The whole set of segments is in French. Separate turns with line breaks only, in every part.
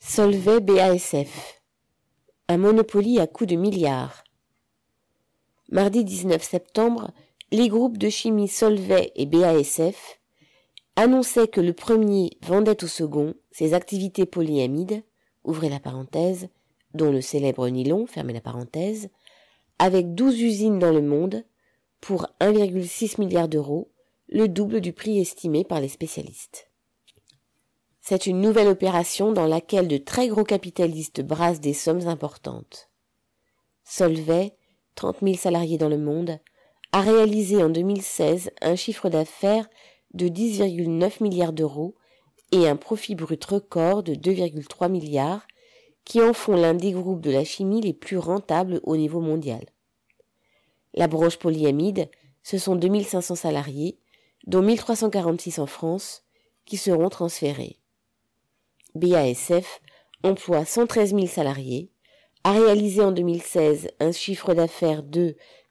Solvay BASF. Un Monopoly à coups de milliards. Mardi 19 septembre, les groupes de chimie Solvay et BASF annonçaient que le premier vendait au second ses activités polyamides, ouvrez la parenthèse, dont le célèbre nylon, fermez la parenthèse, avec 12 usines dans le monde, pour 1,6 milliard d'euros, le double du prix estimé par les spécialistes. C'est une nouvelle opération dans laquelle de très gros capitalistes brassent des sommes importantes. Solvay, 30 000 salariés dans le monde, a réalisé en 2016 un chiffre d'affaires de 10,9 milliards d'euros et un profit brut record de 2,3 milliards qui en font l'un des groupes de la chimie les plus rentables au niveau mondial. La branche polyamide, ce sont 2500 salariés, dont 1346 en France, qui seront transférés. BASF emploie 113 000 salariés, a réalisé en 2016 un chiffre d'affaires de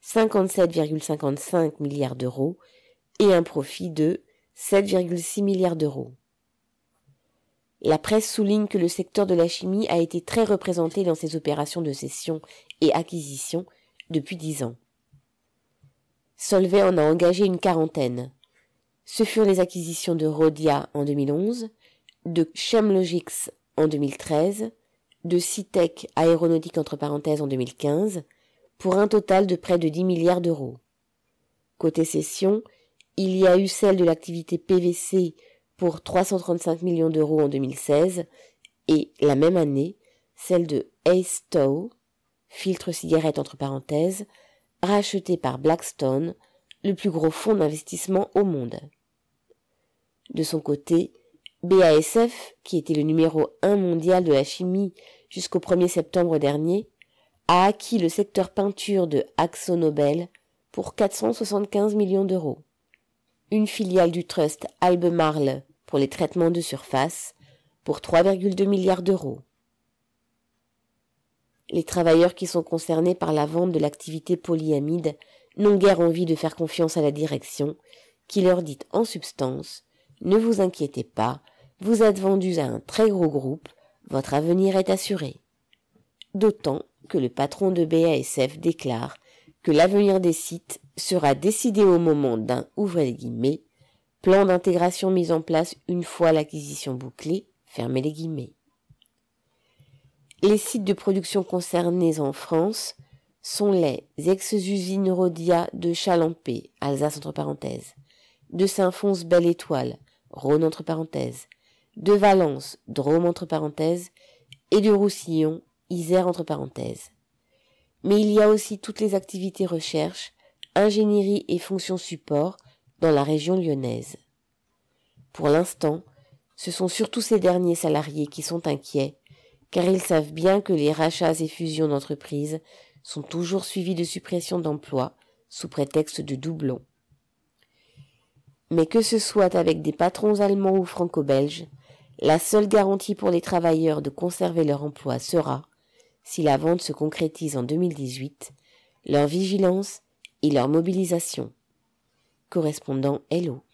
57,55 milliards d'euros et un profit de 7,6 milliards d'euros. La presse souligne que le secteur de la chimie a été très représenté dans ces opérations de cession et acquisition depuis 10 ans. Solvay en a engagé une quarantaine. Ce furent les acquisitions de Rhodia en 2011, de Chemlogics en 2013, de Citec Aéronautique entre parenthèses en 2015, pour un total de près de 10 milliards d'euros. Côté cession, il y a eu celle de l'activité PVC pour 335 millions d'euros en 2016 et, la même année, celle de Ace-Tow, filtre cigarette entre parenthèses, racheté par Blackstone, le plus gros fonds d'investissement au monde. De son côté, BASF, qui était le numéro 1 mondial de la chimie jusqu'au 1er septembre dernier, a acquis le secteur peinture de AkzoNobel pour 475 millions d'euros. Une filiale du trust Albemarle pour les traitements de surface pour 3,2 milliards d'euros. Les travailleurs qui sont concernés par la vente de l'activité polyamide n'ont guère envie de faire confiance à la direction, qui leur dit en substance « Ne vous inquiétez pas, vous êtes vendus à un très gros groupe, votre avenir est assuré. » D'autant que le patron de BASF déclare que l'avenir des sites sera décidé au moment d'un, ouvrez les guillemets, plan d'intégration mis en place une fois l'acquisition bouclée, fermez les guillemets. Les sites de production concernés en France sont les ex-usines Rhodia de Chalampé, Alsace entre parenthèses, de Saint-Fons-Belle-Étoile, Rhône entre parenthèses, de Valence, Drôme entre parenthèses, et de Roussillon, Isère entre parenthèses. Mais il y a aussi toutes les activités recherche, ingénierie et fonctions support dans la région lyonnaise. Pour l'instant, ce sont surtout ces derniers salariés qui sont inquiets, car ils savent bien que les rachats et fusions d'entreprises sont toujours suivis de suppression d'emplois sous prétexte de doublons. Mais que ce soit avec des patrons allemands ou franco-belges, la seule garantie pour les travailleurs de conserver leur emploi sera, si la vente se concrétise en 2018, leur vigilance et leur mobilisation. Correspondant Hello.